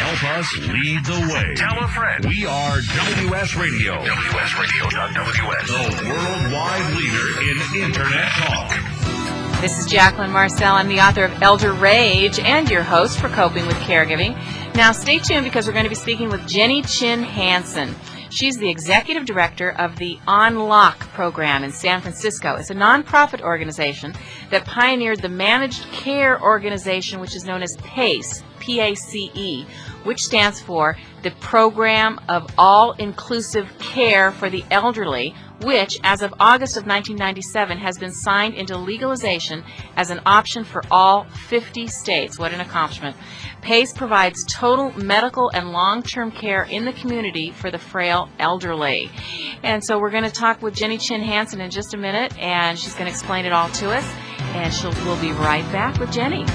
Help us lead the way. Tell a friend. We are WS Radio. WSRadio.WS. The worldwide leader in Internet talk. This is Jacqueline Marcel. I'm the author of Elder Rage and your host for Coping with Caregiving. Now, stay tuned because we're going to be speaking with Jenny Chin Hansen. She's the executive director of the Unlock program in San Francisco. It's a nonprofit organization that pioneered the managed care organization, which is known as PACE, P-A-C-E, which stands for the Program of All-Inclusive Care for the Elderly, which, as of August of 1997, has been signed into legalization as an option for all 50 states. What an accomplishment. PACE provides total medical and long-term care in the community for the frail elderly. And so we're going to talk with Jenny Chin Hansen in just a minute, and she's going to explain it all to us, and we'll be right back with Jenny.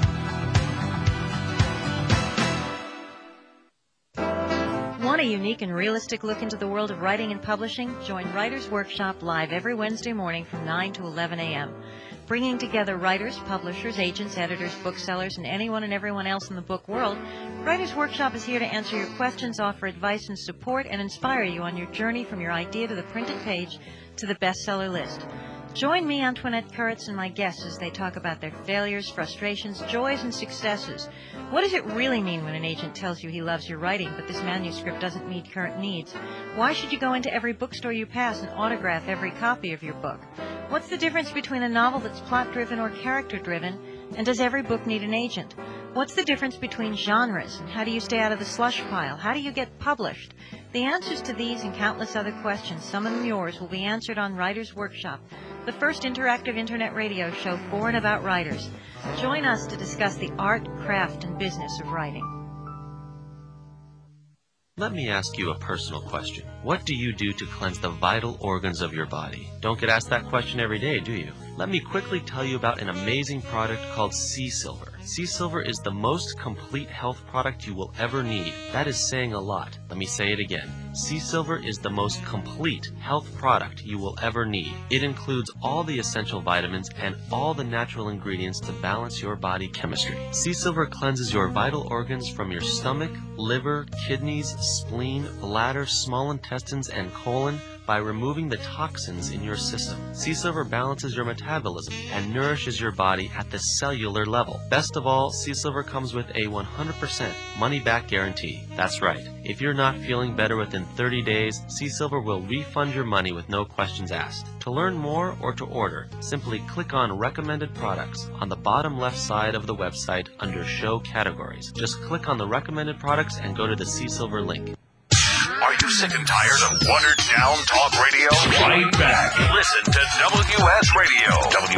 Want a unique and realistic look into the world of writing and publishing? Join Writers Workshop live every Wednesday morning from 9 to 11 a.m. Bringing together writers, publishers, agents, editors, booksellers, and anyone and everyone else in the book world, Writers Workshop is here to answer your questions, offer advice and support, and inspire you on your journey from your idea to the printed page to the bestseller list. Join me, Antoinette Kurtz, and my guests as they talk about their failures, frustrations, joys, and successes. What does it really mean when an agent tells you he loves your writing, but this manuscript doesn't meet current needs? Why should you go into every bookstore you pass and autograph every copy of your book? What's the difference between a novel that's plot-driven or character-driven, and does every book need an agent? What's the difference between genres, and how do you stay out of the slush pile? How do you get published? The answers to these and countless other questions, some of them yours, will be answered on Writers Workshop, the first interactive Internet radio show for and about writers. Join us to discuss the art, craft, and business of writing. Let me ask you a personal question. What do you do to cleanse the vital organs of your body? Don't get asked that question every day, do you? Let me quickly tell you about an amazing product called Sea Silver. Sea Silver is the most complete health product you will ever need. That is saying a lot. Let me say it again. Sea Silver is the most complete health product you will ever need. It includes all the essential vitamins and all the natural ingredients to balance your body chemistry. Sea Silver cleanses your vital organs from your stomach, liver, kidneys, spleen, bladder, small intestines, and colon by removing the toxins in your system. Sea Silver balances your metabolism and nourishes your body at the cellular level. Best of all, Sea Silver comes with a 100% money-back guarantee. That's right. If you're not feeling better within 30 days, Sea Silver will refund your money with no questions asked. To learn more or to order, simply click on Recommended Products on the bottom left side of the website under Show Categories. Just click on the recommended products and go to the Sea Silver link. Are you sick and tired of watered-down talk radio? Right back. Listen to WS Radio.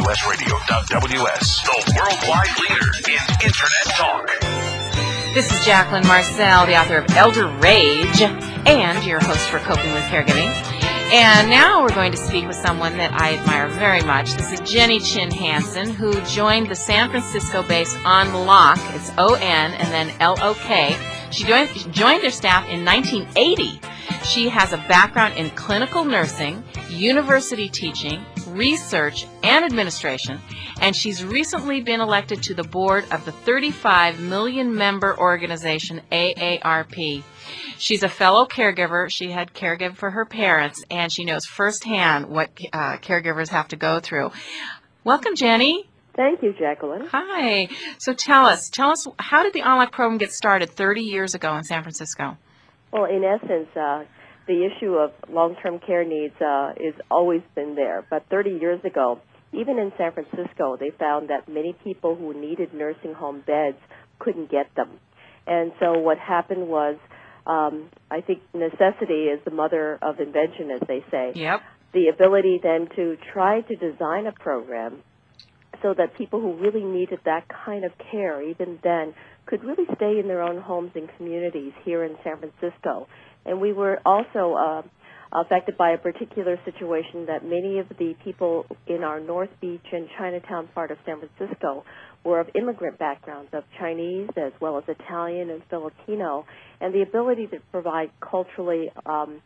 WSRadio.WS. The worldwide leader in Internet talk. This is Jacqueline Marcel, the author of Elder Rage, and your host for Coping with Caregiving. And now we're going to speak with someone that I admire very much. This is Jenny Chin Hansen, who joined the San Francisco-based Unlock. It's O-N and then L-O-K. She joined their staff in 1980. She has a background in clinical nursing, university teaching, research, and administration, and she's recently been elected to the board of the 35 million member organization AARP. She's a fellow caregiver. She had caregived for her parents, and she knows firsthand what caregivers have to go through. Welcome, Jenny. Thank you, Jacqueline. Hi. So tell us, how did the Unlock program get started 30 years ago in San Francisco? Well, in essence, the issue of long-term care needs has always been there. But 30 years ago, even in San Francisco, they found that many people who needed nursing home beds couldn't get them. And so what happened was, I think necessity is the mother of invention, as they say. Yep. The ability then to try to design a program so that people who really needed that kind of care, even then, could really stay in their own homes and communities here in San Francisco. And we were also affected by a particular situation that many of the people in our North Beach and Chinatown part of San Francisco were of immigrant backgrounds, of Chinese as well as Italian and Filipino, and the ability to provide culturally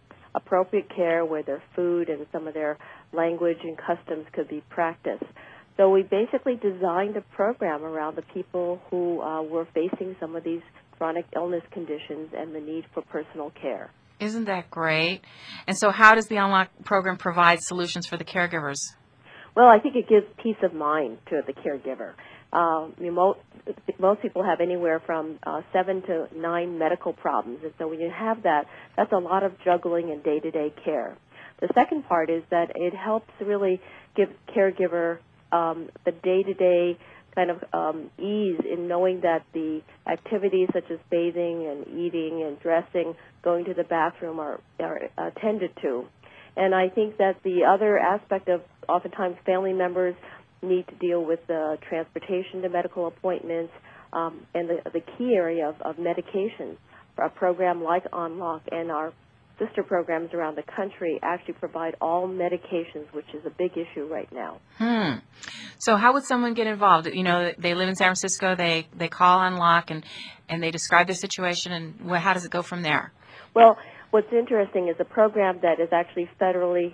appropriate care where their food and some of their language and customs could be practiced. So we basically designed a program around the people who were facing some of these chronic illness conditions and the need for personal care. Isn't that great? And so how does the Unlock program provide solutions for the caregivers? Well, I think it gives peace of mind to the caregiver. Most people have anywhere from 7 to 9 medical problems, and so when you have that, that's a lot of juggling and day-to-day care. The second part is that it helps really give caregiver the day-to-day kind of ease in knowing that the activities such as bathing and eating and dressing, going to the bathroom are attended to. And I think that the other aspect of oftentimes family members need to deal with transportation to medical appointments and the key area of medications. A program like Unlock and our sister programs around the country actually provide all medications, which is a big issue right now. So how would someone get involved? You know, they live in San Francisco, they call Unlock and they describe their situation, and how does it go from there? Well, what's interesting is a program that is actually federally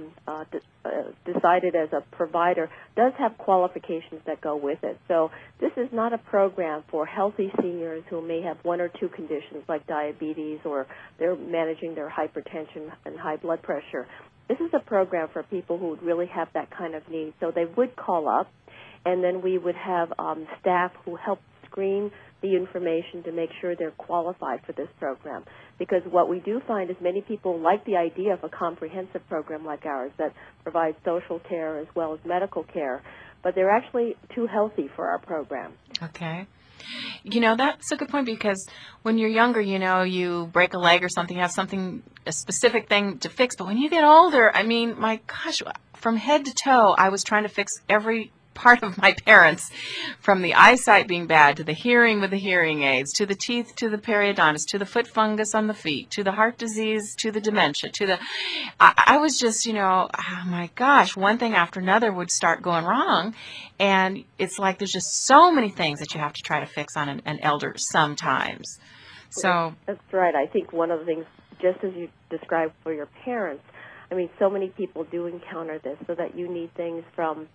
decided as a provider does have qualifications that go with it. So this is not a program for healthy seniors who may have 1 or 2 conditions like diabetes or they're managing their hypertension and high blood pressure. This is a program for people who would really have that kind of need. So they would call up, and then we would have staff who help screen the information to make sure they're qualified for this program. Because what we do find is many people like the idea of a comprehensive program like ours that provides social care as well as medical care, but they're actually too healthy for our program. Okay. You know, that's a good point, because when you're younger, you know, you break a leg or something, you have a specific thing to fix. But when you get older, I mean, my gosh, from head to toe, I was trying to fix every part of my parents, from the eyesight being bad to the hearing with the hearing aids, to the teeth, to the periodontist, to the foot fungus on the feet, to the heart disease, to the dementia, I was just, you know, oh my gosh, one thing after another would start going wrong. And it's like there's just so many things that you have to try to fix on an elder sometimes. So that's right. I think one of the things, just as you described for your parents, I mean, so many people do encounter this, so that you need things from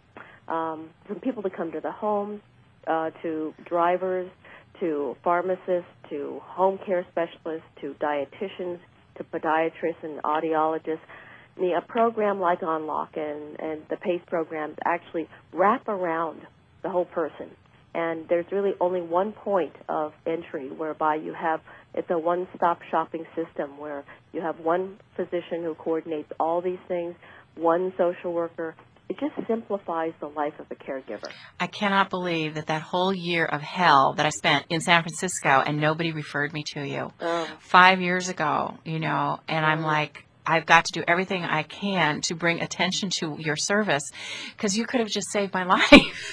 people to come to the homes, to drivers, to pharmacists, to home care specialists, to dietitians, to podiatrists and audiologists. I mean, a program like Unlock and the PACE programs actually wrap around the whole person. And there's really only one point of entry whereby it's a one-stop shopping system where you have one physician who coordinates all these things, one social worker. It just simplifies the life of the caregiver. I cannot believe that whole year of hell that I spent in San Francisco and nobody referred me to you. 5 years ago, you know, and I'm like, I've got to do everything I can to bring attention to your service, because you could have just saved my life.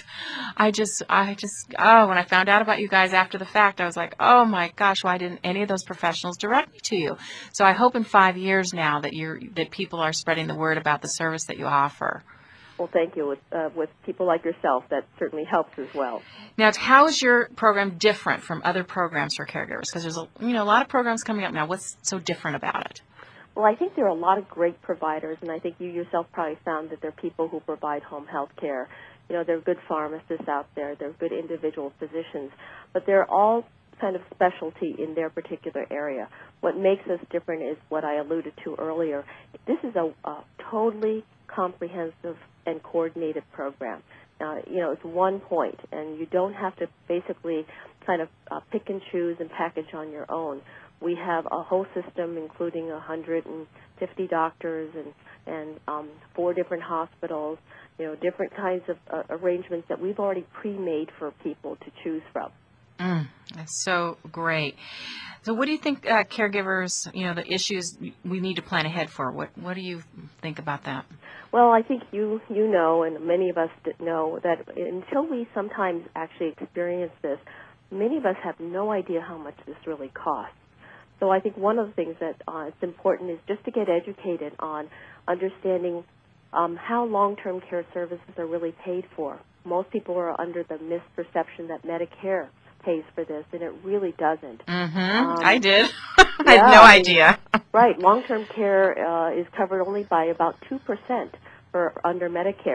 When I found out about you guys after the fact, I was like, oh my gosh, why didn't any of those professionals direct me to you? So I hope in 5 years now that people are spreading the word about the service that you offer. Well, thank you. With people like yourself, that certainly helps as well. Now, how is your program different from other programs for caregivers? Because there's a lot of programs coming up now. What's so different about it? Well, I think there are a lot of great providers, and I think you yourself probably found that there are people who provide home health care. You know, there are good pharmacists out there. There are good individual physicians, but they're all kind of specialty in their particular area. What makes us different is what I alluded to earlier. This is a totally comprehensive and coordinated program. It's one point, and you don't have to basically kind of pick and choose and package on your own. We have a whole system, including 150 doctors and 4 different hospitals, different kinds of arrangements that we've already pre-made for people to choose from. That's so great. So what do you think caregivers, the issues we need to plan ahead for? What do you think about that? Well, I think you know, and many of us know, that until we sometimes actually experience this, many of us have no idea how much this really costs. So I think one of the things that it's important is just to get educated on understanding how long-term care services are really paid for. Most people are under the misperception that Medicare pays for this, and it really doesn't. I did. I had no idea. Right. Long-term care is covered only by about 2% under Medicare.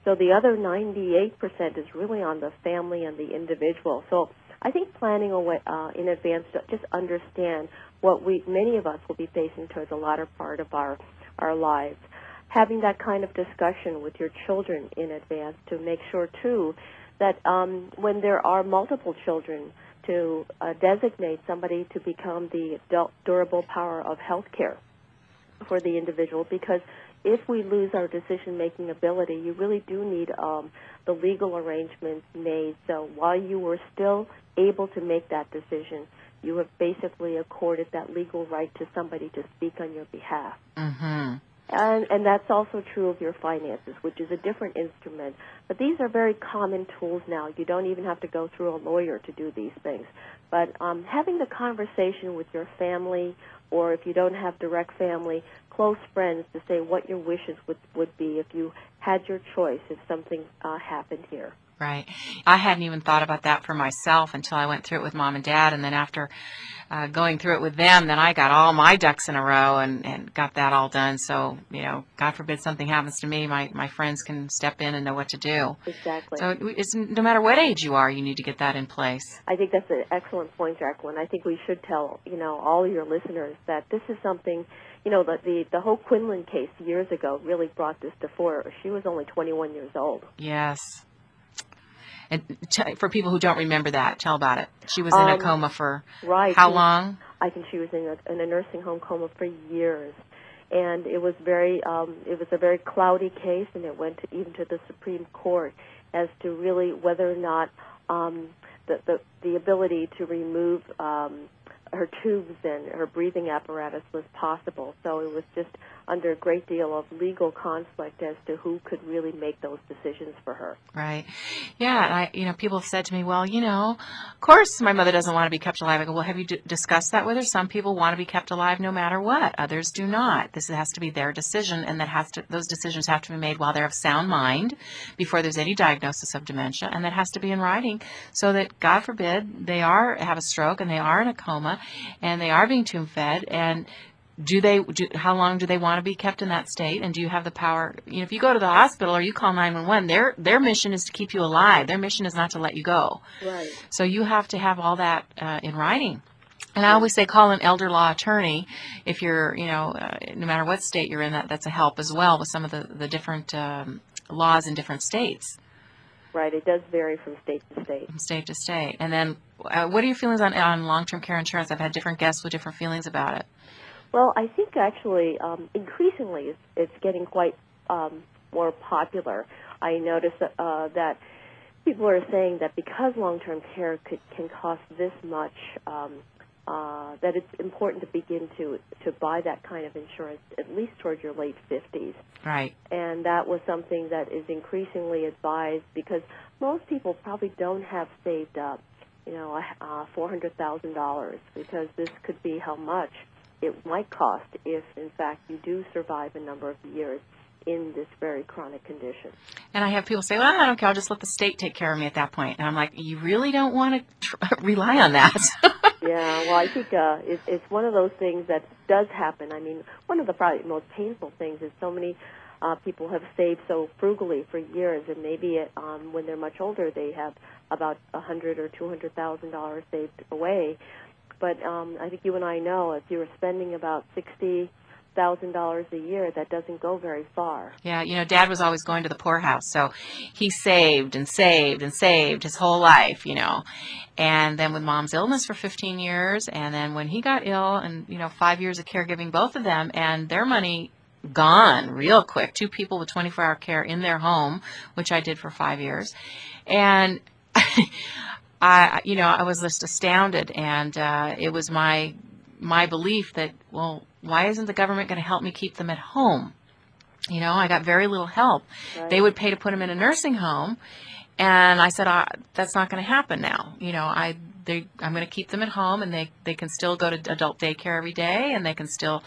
So the other 98% is really on the family and the individual. So I think planning in advance to just understand what many of us will be facing towards the latter part of our lives. Having that kind of discussion with your children in advance to make sure, too, that when there are multiple children, to designate somebody to become the durable power of health care for the individual, because if we lose our decision-making ability, you really do need the legal arrangements made. So while you were still able to make that decision, you have basically accorded that legal right to somebody to speak on your behalf. Mm-hmm. And that's also true of your finances, which is a different instrument. But these are very common tools now. You don't even have to go through a lawyer to do these things. But having the conversation with your family, or if you don't have direct family, close friends, to say what your wishes would be if you had your choice, if something happened here. Right. I hadn't even thought about that for myself until I went through it with Mom and Dad, and then after going through it with them, then I got all my ducks in a row and got that all done. So, God forbid something happens to me, my friends can step in and know what to do. Exactly. So it's no matter what age you are, you need to get that in place. I think that's an excellent point, Jacqueline. I think we should tell, all your listeners that this is something, the whole Quinlan case years ago really brought this to fore. She was only 21 years old. Yes. And for people who don't remember that, tell about it. She was in a coma for how long? I think she was in a nursing home coma for years. And it was a very cloudy case, and it went even to the Supreme Court as to really whether or not the ability to remove her tubes and her breathing apparatus was possible. So it was just under a great deal of legal conflict as to who could really make those decisions for her. Right. Yeah. And people have said to me, well, of course my mother doesn't want to be kept alive. I go, well, have you discussed that with her? Some people want to be kept alive no matter what. Others do not. This has to be their decision, and those decisions have to be made while they're of sound mind before there's any diagnosis of dementia, and that has to be in writing so that, God forbid, they have a stroke and they are in a coma and they are being tube fed, and how long do they want to be kept in that state? And do you have the power? If you go to the hospital or you call 911, their mission is to keep you alive. Their mission is not to let you go. Right. So you have to have all that in writing. And I always say call an elder law attorney if you're, no matter what state you're in, that's a help as well with some of the different laws in different states. Right. It does vary from state to state. From state to state. And then what are your feelings on long-term care insurance? I've had different guests with different feelings about it. Well, I think actually increasingly it's getting quite more popular. I notice that people are saying that because long-term care can cost this much, that it's important to begin to buy that kind of insurance at least towards your late 50s. Right. And that was something that is increasingly advised because most people probably don't have saved up, $400,000, because this could be how much it might cost if, in fact, you do survive a number of years in this very chronic condition. And I have people say, well, I don't care, I'll just let the state take care of me at that point. And I'm like, you really don't want to rely on that. Yeah, well, I think it's one of those things that does happen. I mean, one of the probably most painful things is so many people have saved so frugally for years, and maybe when they're much older, they have about $100,000 or $200,000 saved away. But I think you and I know if you're spending about $60,000 a year, that doesn't go very far. Yeah, Dad was always going to the poorhouse, so he saved and saved and saved his whole life, And then with Mom's illness for 15 years, and then when he got ill, and 5 years of caregiving, both of them, and their money gone real quick. 2 people with 24-hour care in their home, which I did for 5 years, and I was just astounded, and it was my belief that, well, why isn't the government going to help me keep them at home? I got very little help. Right. They would pay to put them in a nursing home, and I said, that's not going to happen now. I'm going to keep them at home, and they can still go to adult daycare every day, and they can still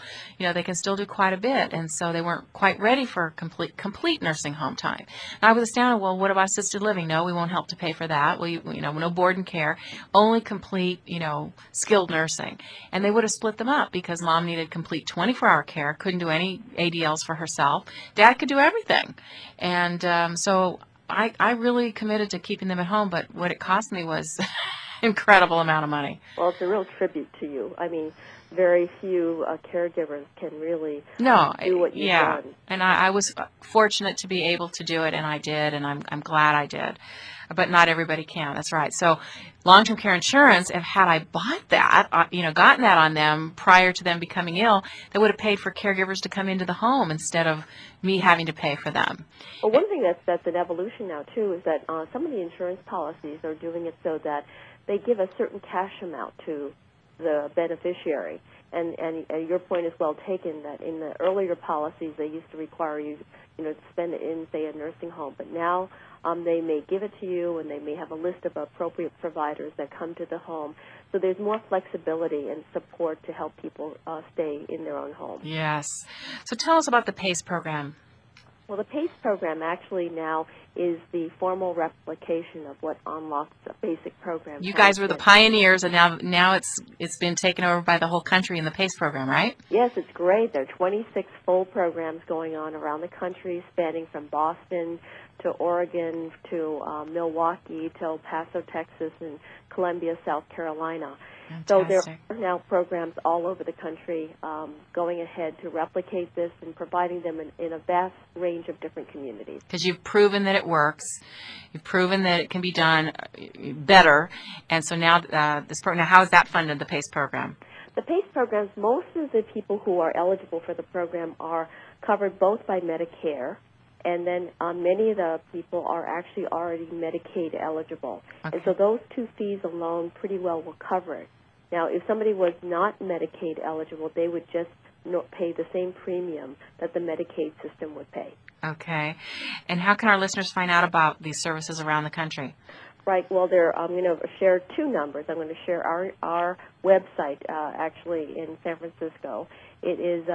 do quite a bit. And so they weren't quite ready for complete nursing home time. And I was astounded. Well, what about assisted living? No, we won't help to pay for that. No board and care, only complete skilled nursing. And they would have split them up because mom needed complete 24-hour care, couldn't do any ADLs for herself. Dad could do everything. And so I really committed to keeping them at home, but what it cost me was incredible amount of money. Well, it's a real tribute to you. I mean, very few caregivers can really do what you've done. And I was fortunate to be able to do it, and I did, and I'm glad I did. But not everybody can. That's right. So long-term care insurance, had I bought that, gotten that on them prior to them becoming ill, they would have paid for caregivers to come into the home instead of me having to pay for them. Well, one thing that's an evolution now, too, is that some of the insurance policies are doing it so that they give a certain cash amount to the beneficiary. And your point is well taken that in the earlier policies they used to require you, to spend it in, say, a nursing home. But now they may give it to you, and they may have a list of appropriate providers that come to the home. So there's more flexibility and support to help people stay in their own home. Yes. So tell us about the PACE program. Well, the PACE program actually now is the formal replication of what Unlock's basic program. You guys were the pioneers, and now it's been taken over by the whole country in the PACE program, right? Yes, it's great. There are 26 full programs going on around the country, spanning from Boston to Oregon to Milwaukee to El Paso, Texas, and Columbia, South Carolina. Fantastic. So there are now programs all over the country going ahead to replicate this and providing them in a vast range of different communities. Because you've proven that it works. You've proven that it can be done better. And so now this program, now how is that funded, the PACE program? The PACE programs, most of the people who are eligible for the program are covered both by Medicare, and then many of the people are actually already Medicaid eligible. Okay. And so those two fees alone pretty well will cover it. Now, if somebody was not Medicaid eligible, they would just pay the same premium that the Medicaid system would pay. Okay. And how can our listeners find out about these services around the country? Right. Well, I'm going to share two numbers. I'm going to share our website, actually, in San Francisco. It is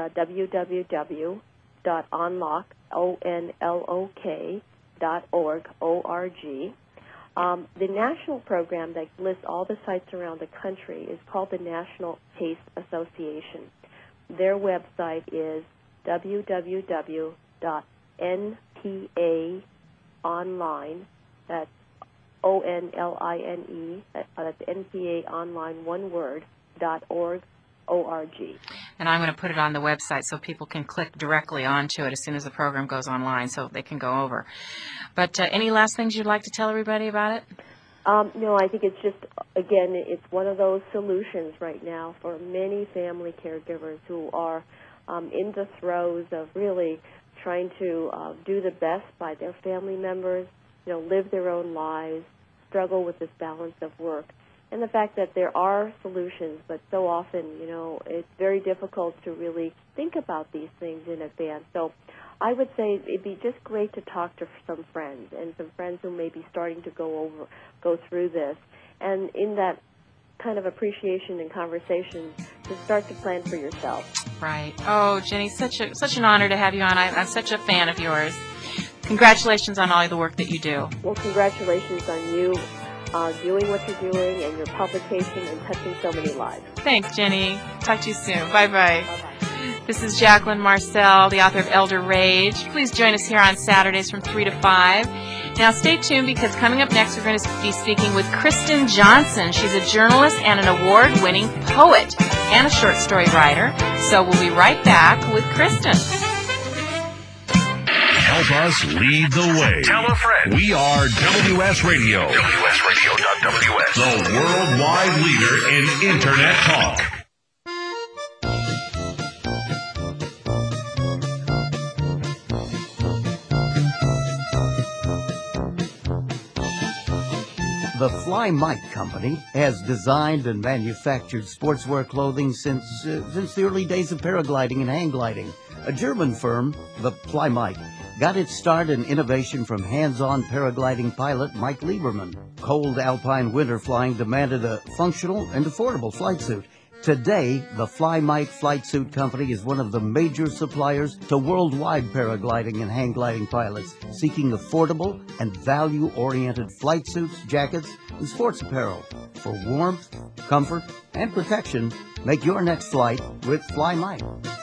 www.onlock, onlok.org, O-R-G. The national program that lists all the sites around the country is called the National PACE Association. Their website is www.npaonline, that's O-N-L-I-N-E, that's NPA online, one word, .org, O-R-G. And I'm going to put it on the website so people can click directly onto it as soon as the program goes online so they can go over. But any last things you'd like to tell everybody about it? No, I think it's just, again, it's one of those solutions right now for many family caregivers who are in the throes of really trying to do the best by their family members, live their own lives, struggle with this balance of work. And the fact that there are solutions, but so often, it's very difficult to really think about these things in advance. So I would say it'd be just great to talk to some friends and some friends who may be starting to go through this. And in that kind of appreciation and conversation, to start to plan for yourself. Right. Oh, Jenny, such an honor to have you on. I'm such a fan of yours. Congratulations on all the work that you do. Well, congratulations on you doing what you're doing and your publication and touching so many lives. Thanks, Jenny. Talk to you soon. Bye-bye. Bye-bye. This is Jacqueline Marcel, the author of Elder Rage. Please join us here on Saturdays from 3 to 5. Now, stay tuned because coming up next, we're going to be speaking with Kristen Johnson. She's a journalist and an award-winning poet and a short story writer. So we'll be right back with Kristen. Help us lead the way. Tell a friend. We are WS Radio. WSRadio.WS. The worldwide leader in Internet talk. The Fly Mike Company has designed and manufactured sportswear clothing since the early days of paragliding and hang gliding. A German firm, the Fly Mike, got its start in innovation from hands-on paragliding pilot Mike Lieberman. Cold alpine winter flying demanded a functional and affordable flight suit. Today, the FlyMite Flight Suit Company is one of the major suppliers to worldwide paragliding and hang gliding pilots seeking affordable and value-oriented flight suits, jackets, and sports apparel. For warmth, comfort, and protection, make your next flight with FlyMite.